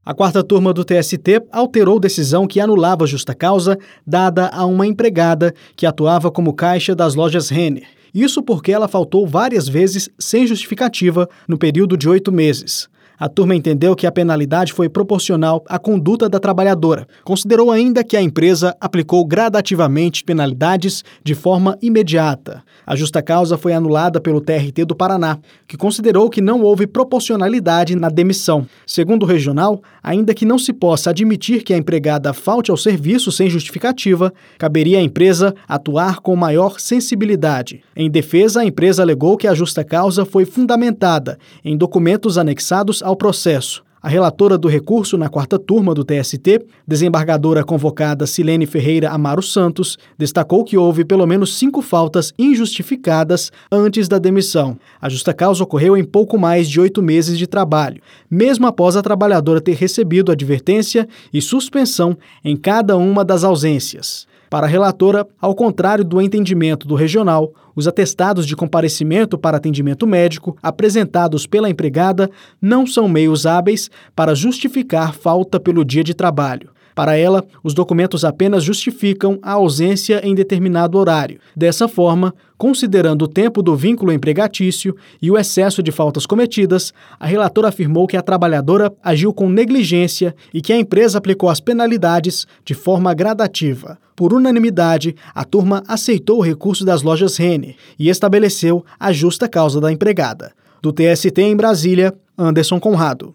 A quarta turma do TST alterou decisão que anulava a justa causa dada a uma empregada que atuava como caixa das lojas Renner. Isso porque ela faltou várias vezes sem justificativa no período de 8 meses. A turma entendeu que a penalidade foi proporcional à conduta da trabalhadora. Considerou ainda que a empresa aplicou gradativamente penalidades de forma imediata. A justa causa foi anulada pelo TRT do Paraná, que considerou que não houve proporcionalidade na demissão. Segundo o regional, ainda que não se possa admitir que a empregada falte ao serviço sem justificativa, caberia à empresa atuar com maior sensibilidade. Em defesa, a empresa alegou que a justa causa foi fundamentada em documentos anexados ao processo. A relatora do recurso na quarta turma do TST, desembargadora convocada Silene Ferreira Amaro Santos, destacou que houve pelo menos 5 faltas injustificadas antes da demissão. A justa causa ocorreu em pouco mais de 8 meses de trabalho, mesmo após a trabalhadora ter recebido advertência e suspensão em cada uma das ausências. Para a relatora, ao contrário do entendimento do regional, os atestados de comparecimento para atendimento médico apresentados pela empregada não são meios hábeis para justificar falta pelo dia de trabalho. Para ela, os documentos apenas justificam a ausência em determinado horário. Dessa forma, considerando o tempo do vínculo empregatício e o excesso de faltas cometidas, a relatora afirmou que a trabalhadora agiu com negligência e que a empresa aplicou as penalidades de forma gradativa. Por unanimidade, a turma aceitou o recurso das lojas Renner e estabeleceu a justa causa da empregada. Do TST em Brasília, Anderson Conrado.